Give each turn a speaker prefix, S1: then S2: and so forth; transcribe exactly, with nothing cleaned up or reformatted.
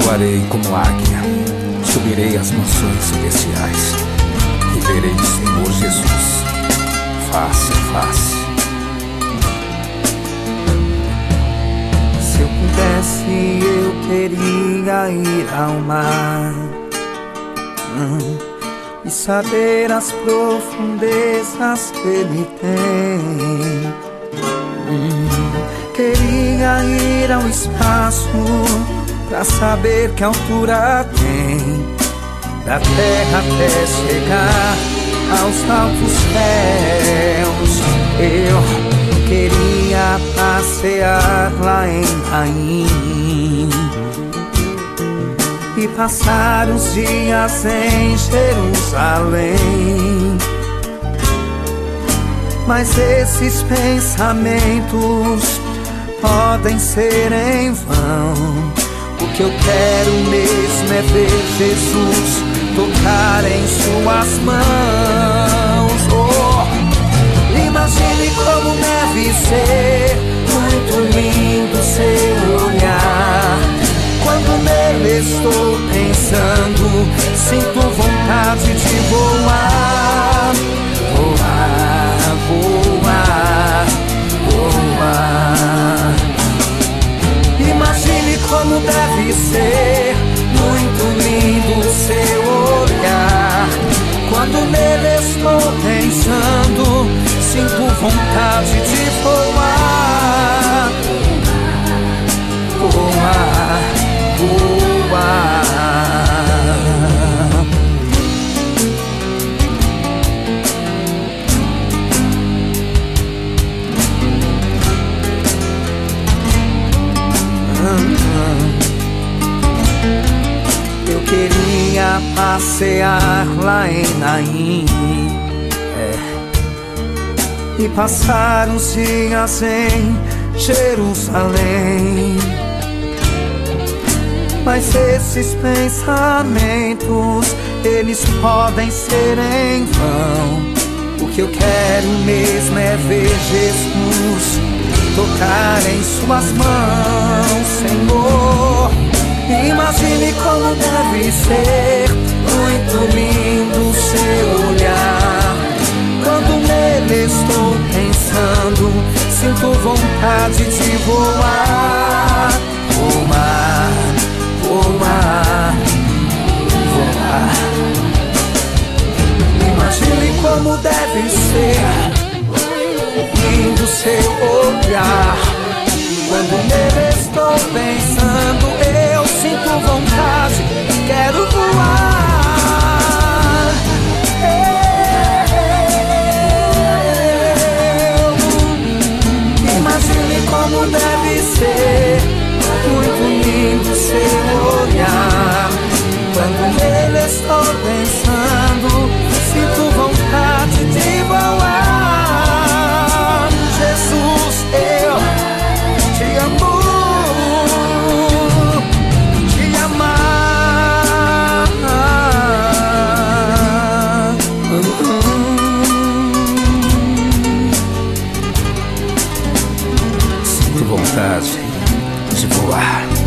S1: Voarei como águia, subirei às mansões celestiais e verei o Senhor Jesus face a face.
S2: Se eu pudesse, eu queria ir ao mar hum, e saber as profundezas que ele tem. hum, Queria ir ao espaço pra saber que altura tem, da terra até chegar aos altos céus. Eu queria passear lá em Naim e passar uns dias em Jerusalém. Mas esses pensamentos podem ser em vão. O que eu quero mesmo é ver Jesus tocar em suas mãos. Oh, imagine como deve ser muito lindo seu olhar. Quando nele estou pensando, sinto vontade de voar. Voar, voar, voar. Imagine como deve ser muito lindo seu olhar. Quando nele estou pensando, sinto vontade de voar. Voar, voar. Eu queria passear lá em Naim é, e passar uns dias em Jerusalém. Mas esses pensamentos, eles podem ser em vão. O que eu quero mesmo é ver Jesus tocar em suas mãos, Senhor. Imagine como deve ser muito lindo seu olhar. Quando nele estou pensando, sinto vontade de voar. Voar, voar, voar. Imagine como deve ser lindo seu olhar. Quando nele estou pensando, eu sinto vontade, quero voar. Eu, imagine como deve ser muito lindo seu olhar. Quando nele estou pensando, sinto vontade de voar. Jesus, eu te amo, te amar.
S1: Sinto vontade de voar.